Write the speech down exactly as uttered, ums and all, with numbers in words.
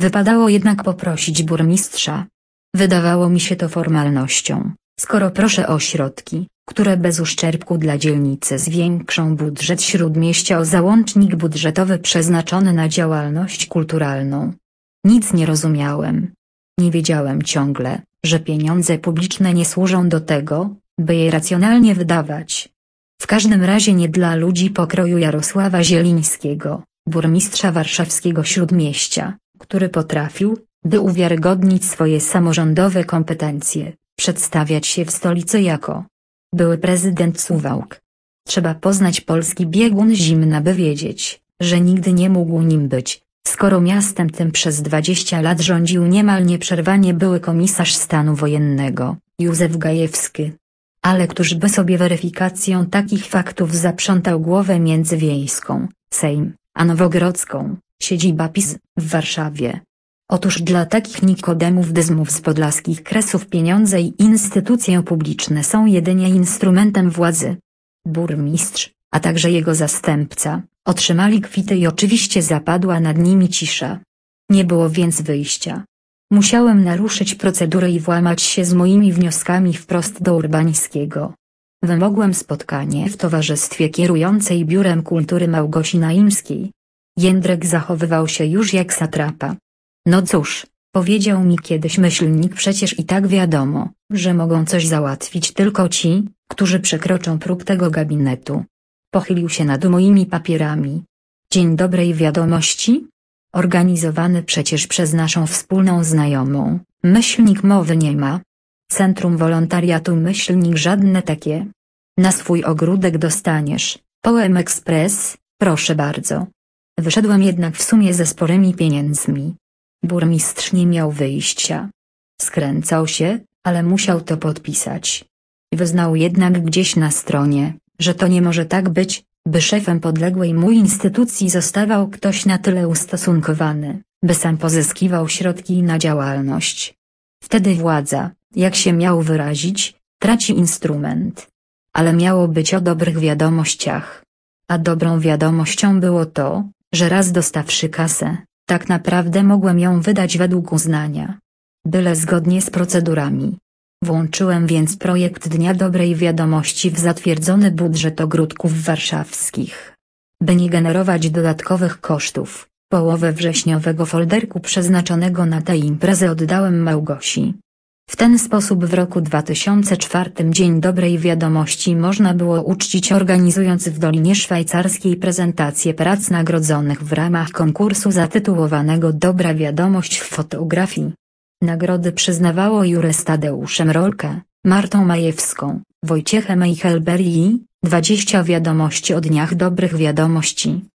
Wypadało jednak poprosić burmistrza. Wydawało mi się to formalnością, skoro proszę o środki, które bez uszczerbku dla dzielnicy zwiększą budżet śródmieścia o załącznik budżetowy przeznaczony na działalność kulturalną. Nic nie rozumiałem. Nie wiedziałem ciągle, że pieniądze publiczne nie służą do tego, by je racjonalnie wydawać. W każdym razie nie dla ludzi pokroju Jarosława Zielińskiego, burmistrza warszawskiego Śródmieścia, który potrafił, by uwiarygodnić swoje samorządowe kompetencje, przedstawiać się w stolicy jako były prezydent Suwałk. Trzeba poznać polski biegun zimna, by wiedzieć, że nigdy nie mógł nim być, skoro miastem tym przez dwadzieścia lat rządził niemal nieprzerwanie były komisarz stanu wojennego, Józef Gajewski. Ale któż by sobie weryfikacją takich faktów zaprzątał głowę międzywiejską, Sejm, a Nowogrodzką, siedziba PiS, w Warszawie. Otóż dla takich Nikodemów Dyzmów z podlaskich Kresów pieniądze i instytucje publiczne są jedynie instrumentem władzy. Burmistrz, a także jego zastępca, otrzymali kwity i oczywiście zapadła nad nimi cisza. Nie było więc wyjścia. Musiałem naruszyć procedurę i włamać się z moimi wnioskami wprost do Urbańskiego. Wymogłem spotkanie w towarzystwie kierującej Biurem Kultury Małgosi Naimskiej. Jędrek zachowywał się już jak satrapa. No cóż, powiedział mi kiedyś myślnik, przecież i tak wiadomo, że mogą coś załatwić tylko ci, którzy przekroczą próg tego gabinetu. Pochylił się nad moimi papierami. Dzień dobrej wiadomości? Organizowany przecież przez naszą wspólną znajomą, myślnik mowy nie ma. Centrum Wolontariatu myślnik żadne takie. Na swój ogródek dostaniesz, Poem Express, proszę bardzo. Wyszedłem jednak w sumie ze sporymi pieniędzmi. Burmistrz nie miał wyjścia. Skręcał się, ale musiał to podpisać. Wyznał jednak gdzieś na stronie, że to nie może tak być, by szefem podległej mu instytucji zostawał ktoś na tyle ustosunkowany, by sam pozyskiwał środki na działalność. Wtedy władza, jak się miał wyrazić, traci instrument. Ale miało być o dobrych wiadomościach. A dobrą wiadomością było to, że raz dostawszy kasę, tak naprawdę mogłem ją wydać według uznania. Byle zgodnie z procedurami. Włączyłem więc projekt Dnia Dobrej Wiadomości w zatwierdzony budżet ogródków warszawskich. By nie generować dodatkowych kosztów, połowę wrześniowego folderku przeznaczonego na tę imprezę oddałem Małgosi. W ten sposób w roku dwa tysiące czwartym Dzień Dobrej Wiadomości można było uczcić, organizując w Dolinie Szwajcarskiej prezentację prac nagrodzonych w ramach konkursu zatytułowanego Dobra Wiadomość w fotografii. Nagrody przyznawało Jurę Tadeuszem Rolkę, Martą Majewską, Wojciechem Eichelberg i dwadzieścia wiadomości o Dniach Dobrych Wiadomości.